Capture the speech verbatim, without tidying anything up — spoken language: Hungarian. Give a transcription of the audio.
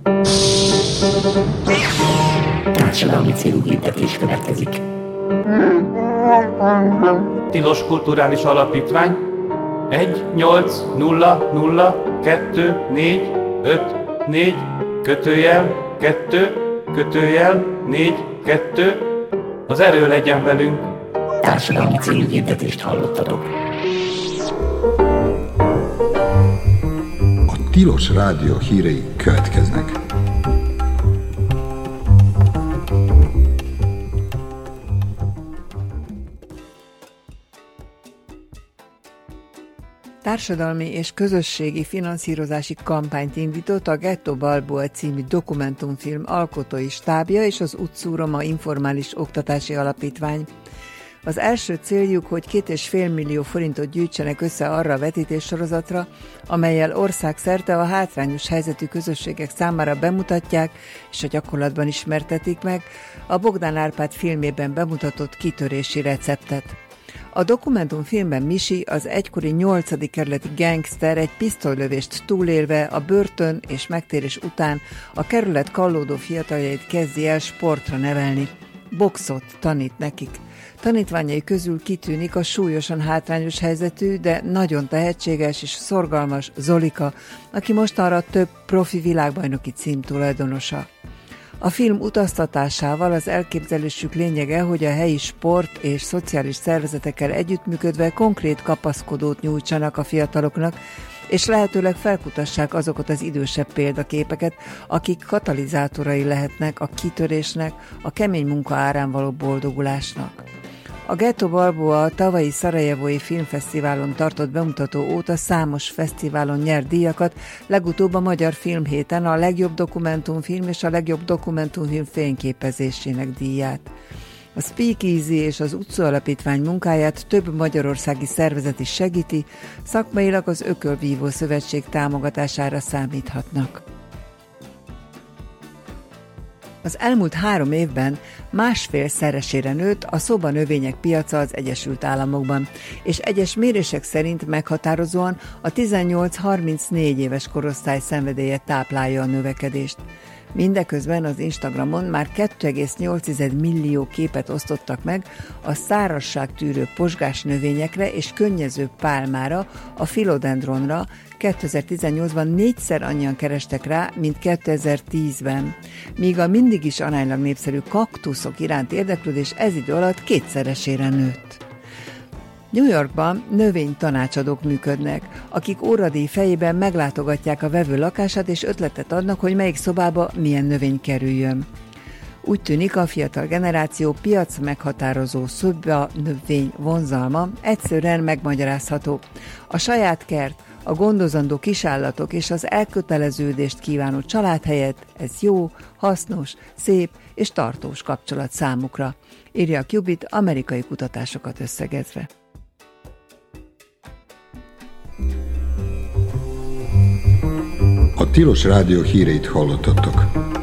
Társadalmi célú hirdetés következik. Tilos Kulturális Alapítvány egy nyolc nulla nulla kettő négy öt négy kötőjel kettő kötőjel négy kettő. Az erő legyen velünk. Társadalmi célú hirdetést hallottatok. A Tilos Rádió hírei következnek. Társadalmi és közösségi finanszírozási kampányt indított a Ghetto Balboa című dokumentumfilm alkotói stábja és az Utcú Roma Informális Oktatási Alapítvány. Az első céljuk, hogy két és fél millió forintot gyűjtsenek össze arra a vetítéssorozatra, amellyel országszerte a hátrányos helyzetű közösségek számára bemutatják és a gyakorlatban ismertetik meg a Bogdán Árpád filmében bemutatott kitörési receptet. A dokumentumfilmben Misi, az egykori nyolcadik kerületi gangster egy pisztolylövést túlélve a börtön és megtérés után a kerület kallódó fiataljait kezdi el sportra nevelni. Boxot tanít nekik. Tanítványai közül kitűnik a súlyosan hátrányos helyzetű, de nagyon tehetséges és szorgalmas Zolika, aki mostanra több profi világbajnoki cím tulajdonosa. A film utaztatásával az elképzelésük lényege, hogy a helyi sport és szociális szervezetekkel együttműködve konkrét kapaszkodót nyújtsanak a fiataloknak, és lehetőleg felkutassák azokat az idősebb példaképeket, akik katalizátorai lehetnek a kitörésnek, a kemény munka árán való boldogulásnak. A Ghetto Balboa a tavalyi Szarajevói Filmfesztiválon tartott bemutató óta számos fesztiválon nyert díjakat, legutóbb a Magyar Filmhéten a legjobb dokumentumfilm és a legjobb dokumentumfilm fényképezésének díját. A Speakeasy és az Utcú Alapítvány munkáját több magyarországi szervezet is segíti, szakmailag az Ökölvívó Szövetség támogatására számíthatnak. Az elmúlt három évben másfélszeresére nőtt a szobanövények piaca az Egyesült Államokban, és egyes mérések szerint meghatározóan a tizennyolc-harmincnégy éves korosztály szenvedélye táplálja a növekedést. Mindeközben az Instagramon már két egész nyolc millió képet osztottak meg a szárazságtűrő pozsgás növényekre és könnyező pálmára, a philodendronra. kétezer-tizennyolcban négyszer annyian kerestek rá, mint kétezer-tízben, míg a mindig is aránylag népszerű kaktuszok iránt érdeklődés ez idő alatt kétszeresére nőtt. New Yorkban növénytanácsadók működnek, akik óradíj fejében meglátogatják a vevő lakását és ötletet adnak, hogy melyik szobába milyen növény kerüljön. Úgy tűnik, a fiatal generáció piac meghatározó szoba növény vonzalma egyszerűen megmagyarázható. A saját kert, a gondozandó kisállatok és az elköteleződést kívánó család helyett ez jó, hasznos, szép és tartós kapcsolat számukra, írja a Qubit amerikai kutatásokat összegezve. A Tilos Rádió híreit hallottatok.